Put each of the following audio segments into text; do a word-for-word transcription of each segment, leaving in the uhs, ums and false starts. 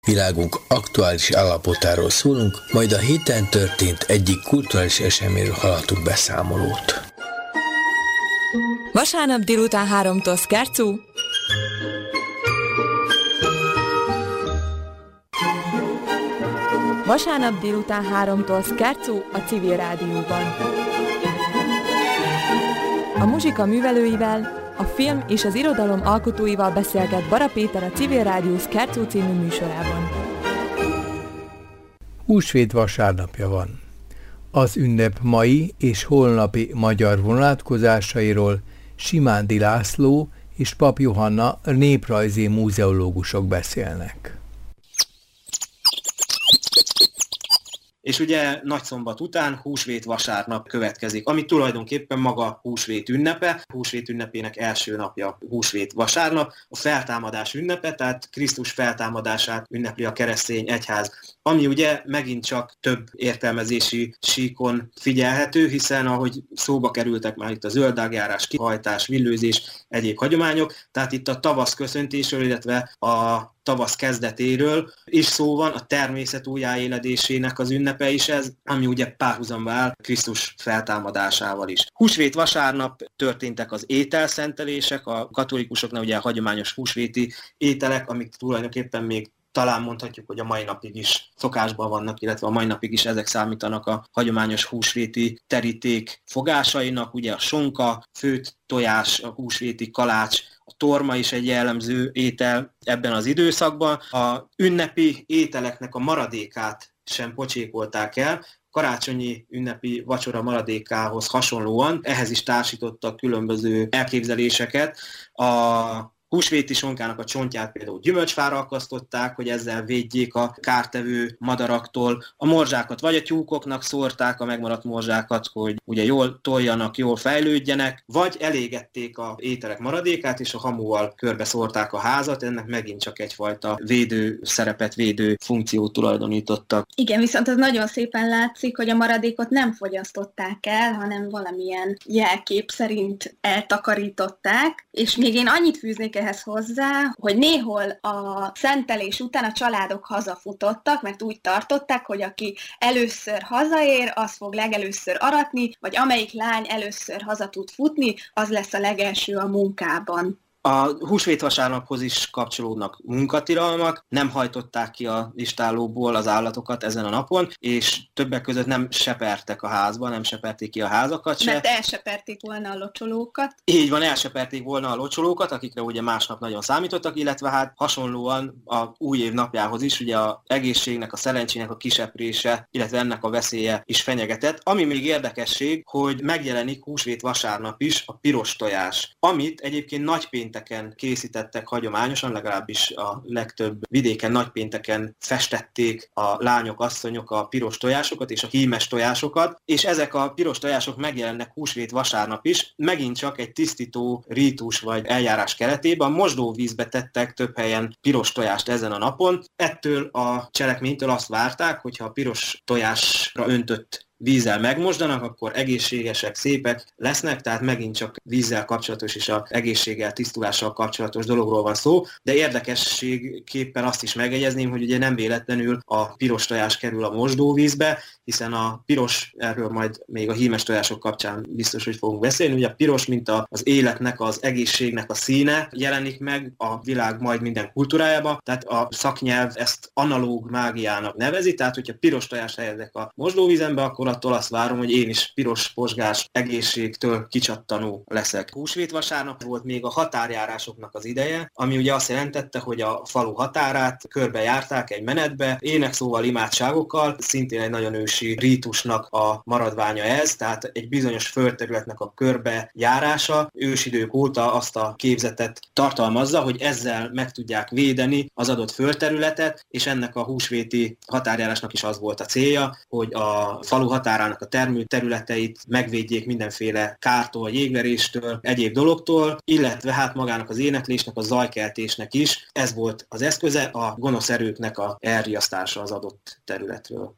Világunk aktuális állapotáról szólunk, majd a héten történt egyik kulturális eseményről hallhatunk beszámolót. Vasárnap délután háromtól Szkercú. Vasárnap délután háromtól Szkercú a Civil Rádióban. A muzsika művelőivel, a film és az irodalom alkotóival beszélget Bara Péter a Civil Rádió Szkercú című műsorában. Húsvét vasárnapja van. Az ünnep mai és holnapi magyar vonatkozásairól Simándi László és Pap Johanna néprajzi múzeológusok beszélnek. És ugye nagyszombat után húsvét vasárnap következik, ami tulajdonképpen maga húsvét ünnepe. Húsvét ünnepének első napja húsvét vasárnap, a feltámadás ünnepe, tehát Krisztus feltámadását ünnepli a keresztény egyház. Ami ugye megint csak több értelmezési síkon figyelhető, hiszen ahogy szóba kerültek már itt a zöldágjárás, kihajtás, villőzés, egyéb hagyományok, tehát itt a tavasz köszöntésről, illetve a tavasz kezdetéről is szó van, a természet újjáéledésének az ünnepe is ez, ami ugye párhuzamba áll Krisztus feltámadásával is. Húsvét vasárnap történtek az ételszentelések, a katolikusoknál ugye a hagyományos húsvéti ételek, amik tulajdonképpen még talán mondhatjuk, hogy a mai napig is szokásban vannak, illetve a mai napig is ezek számítanak a hagyományos húsvéti teríték fogásainak, ugye a sonka, főtt tojás, a húsvéti kalács, a torma is egy jellemző étel ebben az időszakban. A ünnepi ételeknek a maradékát sem pocsékolták el, karácsonyi ünnepi vacsora maradékához hasonlóan, ehhez is társítottak különböző elképzeléseket. A húsvéti sonkának a csontját például gyümölcsfára akasztották, hogy ezzel védjék a kártevő madaraktól. A morzsákat vagy a tyúkoknak szórták, a megmaradt morzsákat, hogy ugye jól toljanak, jól fejlődjenek, vagy elégették a ételek maradékát, és a hamuval körbe szórták a házat, ennek megint csak egyfajta védő szerepet, védő funkciót tulajdonítottak. Igen, viszont az nagyon szépen látszik, hogy a maradékot nem fogyasztották el, hanem valamilyen jelkép szerint eltakarították, és még én annyit fűznék ehhez hozzá, hogy néhol a szentelés után a családok hazafutottak, mert úgy tartották, hogy aki először hazaér, az fog legelőször aratni, vagy amelyik lány először haza tud futni, az lesz a legelső a munkában. A húsvét vasárnaphoz is kapcsolódnak munkatilalmak, nem hajtották ki a istállóból az állatokat ezen a napon, és többek között nem sepertek a házba, nem seperték ki a házakat se. Mert elseperték volna a locsolókat. Így van, elseperték volna a locsolókat, akikre ugye másnap nagyon számítottak, illetve hát hasonlóan a új év napjához is, ugye az egészségnek, a szerencsének a kiseprése, illetve ennek a veszélye is fenyegetett. Ami még érdekesség, hogy megjelenik húsvét vasárnap is a piros tojás, amit egyébként nagypénteken készítettek hagyományosan, legalábbis a legtöbb vidéken nagypénteken festették a lányok, asszonyok a piros tojásokat és a hímes tojásokat, és ezek a piros tojások megjelennek húsvét vasárnap is, megint csak egy tisztító rítus vagy eljárás keretében. Mosdóvízbe tettek több helyen piros tojást ezen a napon. Ettől a cselekménytől azt várták, hogyha a piros tojásra öntött vízzel megmosdanak, akkor egészségesek, szépek lesznek, tehát megint csak vízzel kapcsolatos és az egészséggel, tisztulással kapcsolatos dologról van szó, de érdekességképpen azt is megjegyezném, hogy ugye nem véletlenül a piros tojás kerül a mosdóvízbe, hiszen a piros, erről majd még a hímes tojások kapcsán biztos, hogy fogunk beszélni, ugye a piros, mint az életnek, az egészségnek a színe jelenik meg a világ majd minden kultúrájában, tehát a szaknyelv ezt analóg mágiának nevezi, tehát hogyha piros tojást helyezek a mosdóvízembe, akkor attól azt várom, hogy én is piros pozsgás egészségtől kicsattanó leszek. Húsvét vasárnap volt még a határjárásoknak az ideje, ami ugye azt jelentette, hogy a falu határát körbejárták egy menetbe, énekszóval, imádságokkal, szintén egy nagyon ősi rítusnak a maradványa ez, tehát egy bizonyos földterületnek a körbejárása ősidők óta azt a képzetet tartalmazza, hogy ezzel meg tudják védeni az adott földterületet, és ennek a húsvéti határjárásnak is az volt a célja, hogy a falu határának a termőterületeit megvédjék mindenféle kártól, jégveréstől, egyéb dologtól, illetve hát magának az éneklésnek, a zajkeltésnek is. Ez volt az eszköze, a gonosz erőknek a elriasztása az adott területről.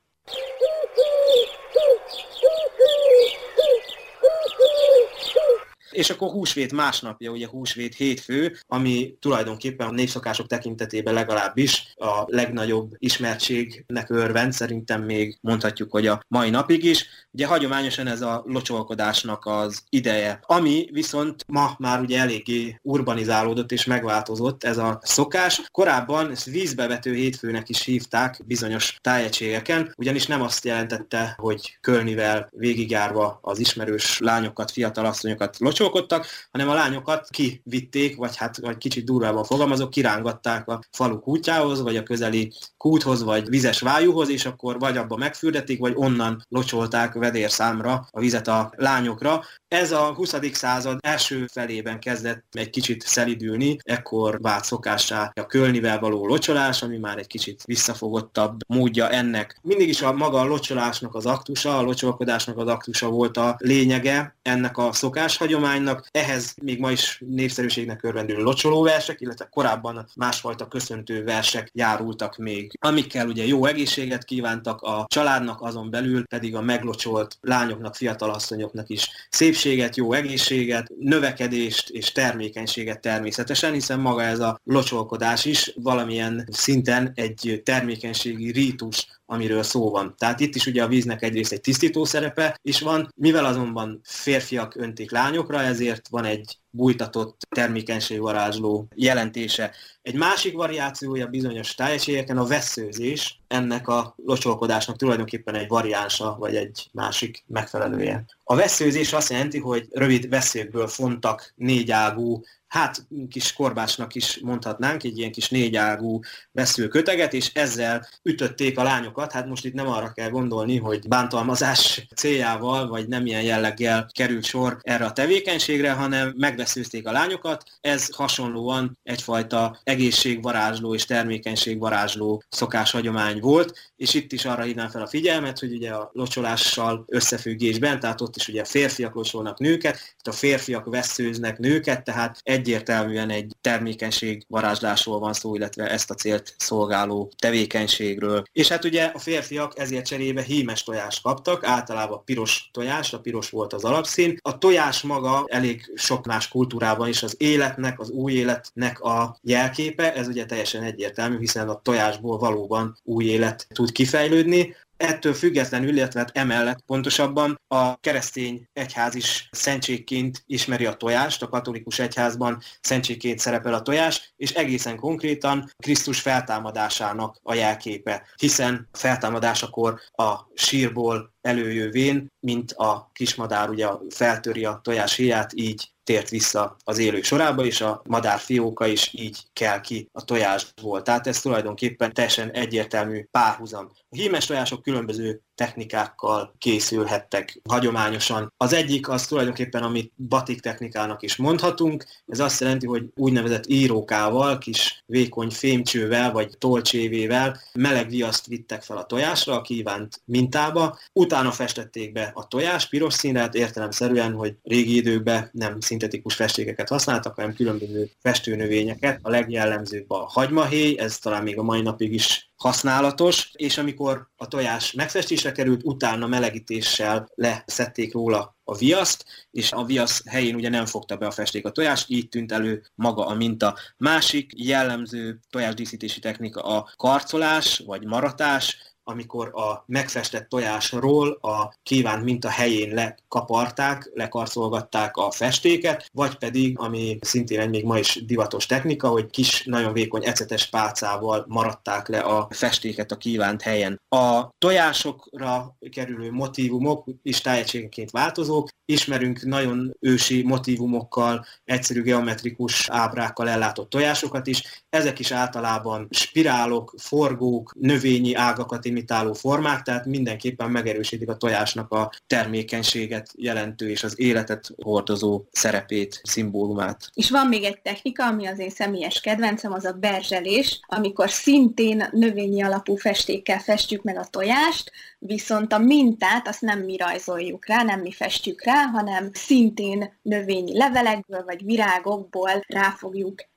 és akkor húsvét másnapja, ugye húsvét hétfő, ami tulajdonképpen a népszokások tekintetében legalábbis a legnagyobb ismertségnek örvend, szerintem még mondhatjuk, hogy a mai napig is. Ugye hagyományosan ez a locsolkodásnak az ideje, ami viszont ma már ugye eléggé urbanizálódott és megváltozott ez a szokás. Korábban ezt vízbevető hétfőnek is hívták bizonyos tájegységeken, ugyanis nem azt jelentette, hogy kölnivel végigjárva az ismerős lányokat, fiatal asszonyokat locsolkodtak, hanem a lányokat kivitték, vagy hát vagy kicsit durvában fogalmazok, kirángatták a falu kútjához, vagy a közeli kúthoz, vagy vizes vájúhoz, és akkor vagy abba megfürdették, vagy onnan locsolták vedérszámra a vizet a lányokra. Ez a huszadik század első felében kezdett egy kicsit szelidülni, ekkor vált szokássá a kölnivel való locsolás, ami már egy kicsit visszafogottabb módja ennek. Mindig is a maga a locsolásnak az aktusa, a locsolkodásnak az aktusa volt a lényege ennek a szokáshagyománynak. Ehhez még ma is népszerűségnek örvendő locsolóversek, illetve korábban másfajta köszöntő versek járultak még, amikkel ugye jó egészséget kívántak a családnak, azon belül pedig a meglocsolt lányoknak, fiatalasszonyoknak is szépséget, jó egészséget, növekedést és termékenységet természetesen, hiszen maga ez a locsolkodás is valamilyen szinten egy termékenységi rítus, amiről szó van. Tehát itt is ugye a víznek egyrészt egy tisztító szerepe is van, mivel azonban férfiak öntik lányokra, ezért van egy bújtatott termékenységvarázsló jelentése. Egy másik variációja bizonyos tájegységeken a vesszőzés, ennek a locsolkodásnak tulajdonképpen egy variánsa, vagy egy másik megfelelője. A vesszőzés azt jelenti, hogy rövid vesszőkből fontak négyágú, hát kis korbácsnak is mondhatnánk, egy ilyen kis négyágú vesszőköteget, és ezzel ütötték a lányokat. Hát most itt nem arra kell gondolni, hogy bántalmazás céljával, vagy nem ilyen jelleggel került sor erre a tevékenységre, hanem megvesszőzték a lányokat. Ez hasonlóan egyfajta egészségvarázsló és termékenységvarázsló szokáshagyomány volt, és itt is arra hívnám fel a figyelmet, hogy ugye a locsolással összefüggésben, tehát ott is ugye a férfiak locsolnak nőket, itt a férfiak vesszőznek nőket, tehát egyértelműen egy termékenységvarázslásról van szó, illetve ezt a célt szolgáló tevékenységről. És hát ugye a férfiak ezért cserébe hímes tojást kaptak, általában piros tojás, a piros volt az alapszín. A tojás maga elég sok más kultúrában is az életnek, az új életnek a jelképe, ez ugye teljesen egyértelmű, hiszen a tojásból valóban új élet tud kifejlődni. Ettől függetlenül, illetve hát emellett pontosabban a keresztény egyház is szentségként ismeri a tojást, a katolikus egyházban szentségként szerepel a tojás, és egészen konkrétan Krisztus feltámadásának a jelképe, hiszen a feltámadásakor a sírból előjövén, mint a kismadár ugye feltöri a tojás híját, így tért vissza az élők sorába, és a madár fióka is így kel ki a tojásból. Tehát ez tulajdonképpen teljesen egyértelmű párhuzam. A hímes tojások különböző technikákkal készülhettek hagyományosan. Az egyik az tulajdonképpen, amit batik technikának is mondhatunk, ez azt jelenti, hogy úgynevezett írókával, kis vékony fémcsővel vagy tollcsévével meleg viaszt vittek fel a tojásra, a kívánt mintába, utána festették be a tojás piros színre, hát értelemszerűen, hogy régi időkben nem szintetikus festékeket használtak, hanem különböző festőnövényeket. A legjellemzőbb a hagymahéj, ez talán még a mai napig is használatos, és amikor a tojás megfestésre került, utána melegítéssel leszették róla a viaszt, és a viasz helyén ugye nem fogta be a festék a tojást, így tűnt elő maga a minta. Másik jellemző tojásdíszítési technika a karcolás vagy maratás, amikor a megfestett tojásról a kívánt minta helyén lekaparták, lekarcolgatták a festéket, vagy pedig, ami szintén egy még ma is divatos technika, hogy kis, nagyon vékony ecetes pálcával maradták le a festéket a kívánt helyen. A tojásokra kerülő motívumok is tájegységenként változók, ismerünk nagyon ősi motívumokkal, egyszerű geometrikus ábrákkal ellátott tojásokat is, ezek is általában spirálok, forgók, növényi ágakat imitáló formák, tehát mindenképpen megerősítik a tojásnak a termékenységet jelentő és az életet hordozó szerepét, szimbólumát. És van még egy technika, ami az én személyes kedvencem, az a berzselés, amikor szintén növényi alapú festékkel festjük meg a tojást, viszont a mintát azt nem mi rajzoljuk rá, nem mi festjük rá, hanem szintén növényi levelekből vagy virágokból rá fogjuk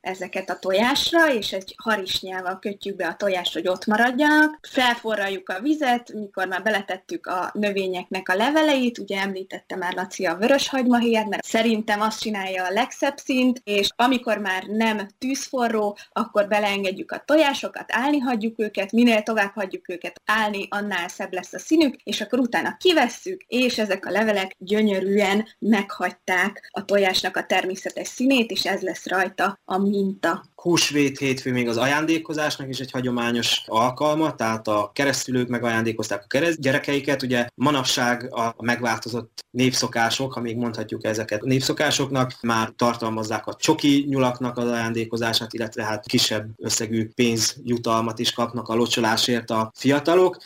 ezeket a tojásra, és egy harisnyával kötjük be a tojást, hogy ott maradjanak. Felforraljuk a vizet, mikor már beletettük a növényeknek a leveleit, ugye említette már Laci a vöröshagymahéját, mert szerintem azt csinálja a legszebb színt, és amikor már nem tűzforró, akkor beleengedjük a tojásokat, állni hagyjuk őket, minél tovább hagyjuk őket állni, annál szebb lesz a színük, és akkor utána kivesszük, és ezek a levelek gyönyörűen meghagyták a tojásnak a természetes színét, és ez lesz rajta a minta. Húsvét hétfő még az ajándékozásnak is egy hagyományos alkalma, tehát a keresztülők megajándékozták a kereszt gyerekeiket. Ugye manapság a megváltozott népszokások, ha még mondhatjuk ezeket népszokásoknak, már tartalmazzák a csoki nyulaknak az ajándékozását, illetve hát kisebb összegű pénzjutalmat is kapnak a locsolásért a fiatalok.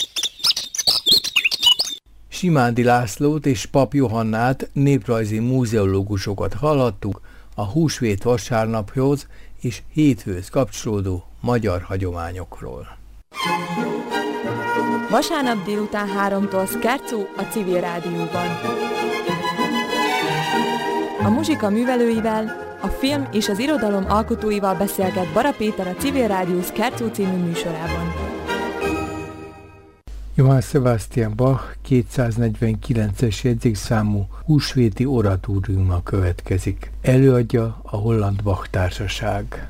Simándi Lászlót és Pap Johannát, néprajzi múzeológusokat hallhattuk a húsvét vasárnaphoz és hétfőhöz kapcsolódó magyar hagyományokról. Vasárnap délután háromtól Skerco a Civil Rádióban. A muzsika művelőivel, a film és az irodalom alkotóival beszélget Bara Péter a Civil Rádió Skerco című műsorában. Johann Sebastian Bach kétszáznegyvenkilences jegyzékszámú húsvéti oratóriuma következik. Előadja a Holland Bach Társaság.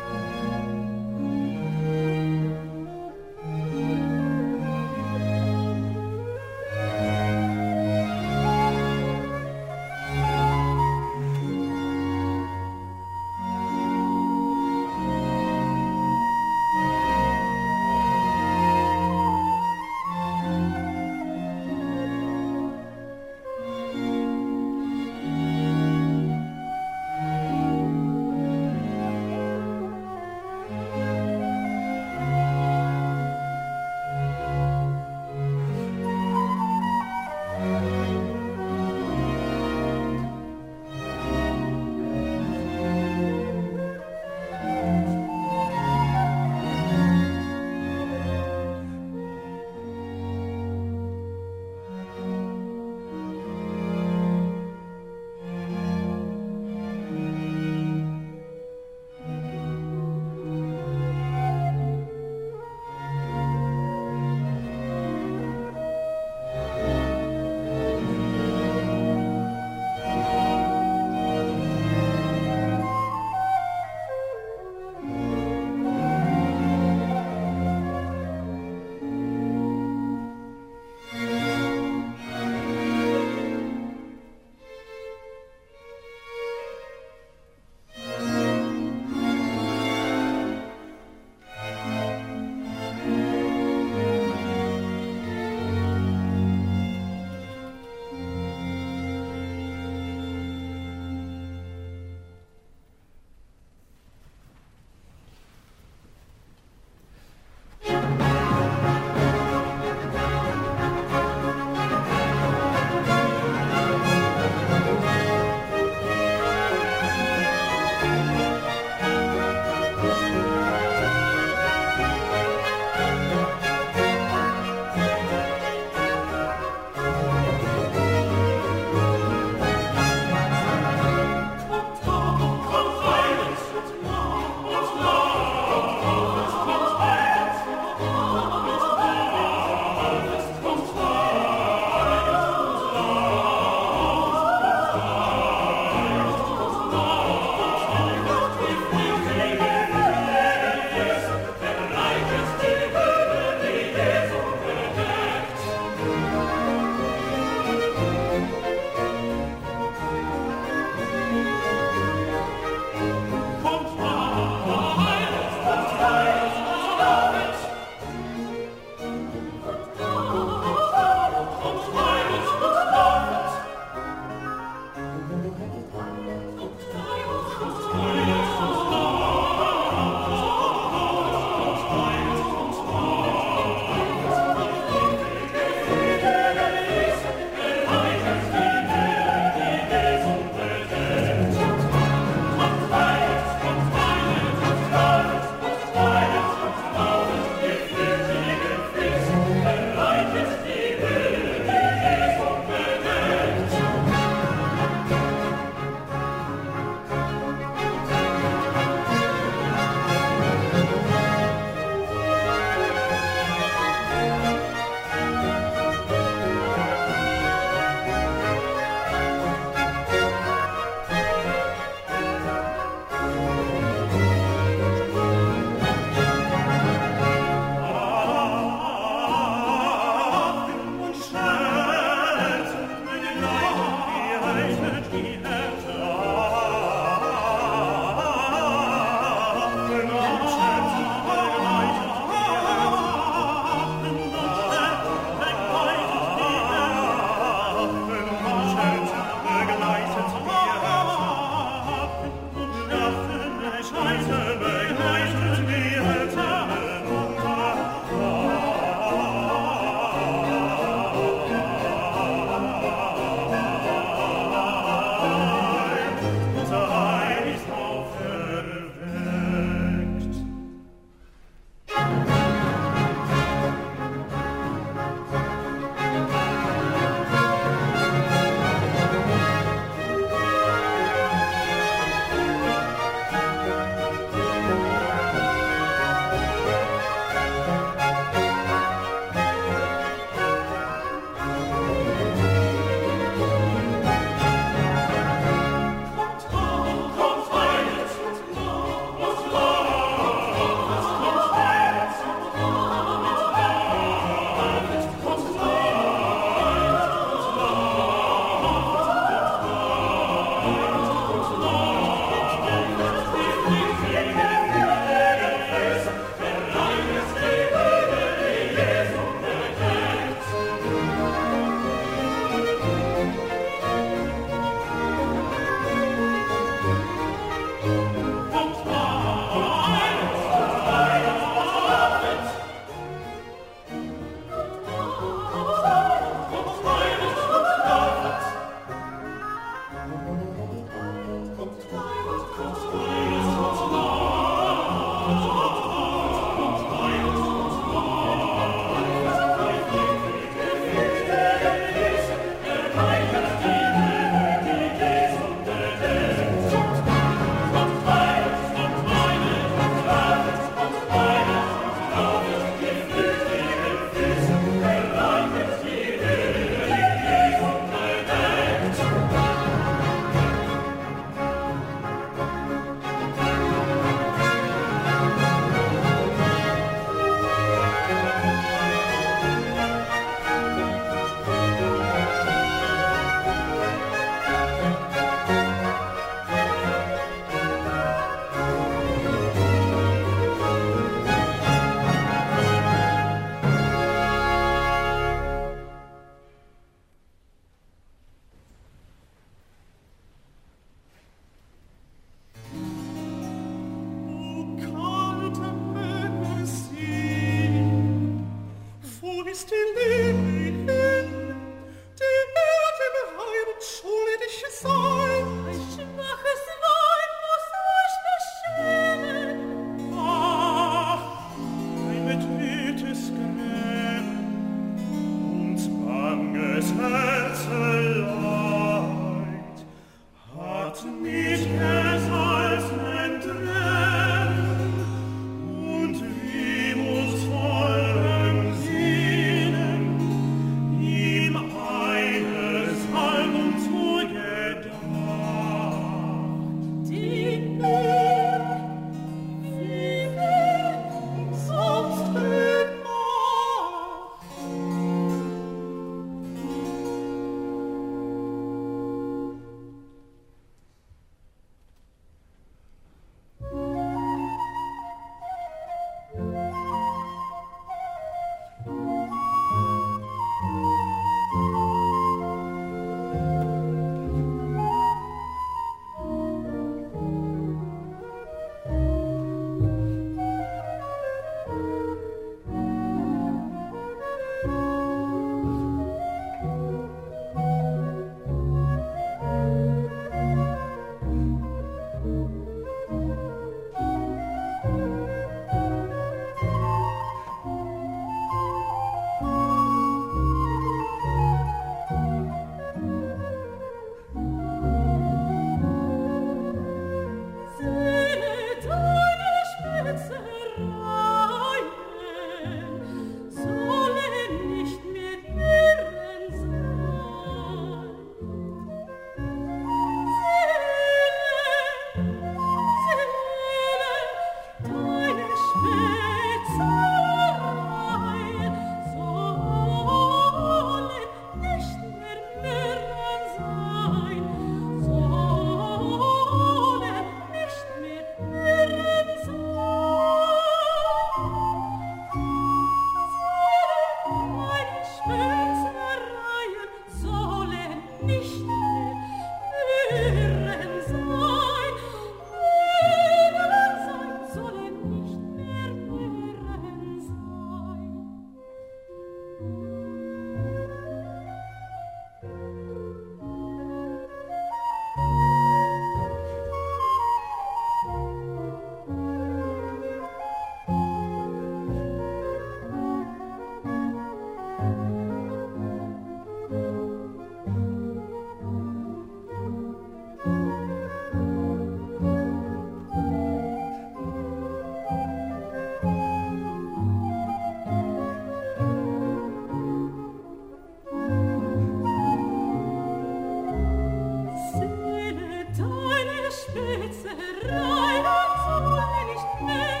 Spitze rein und soll nicht mehr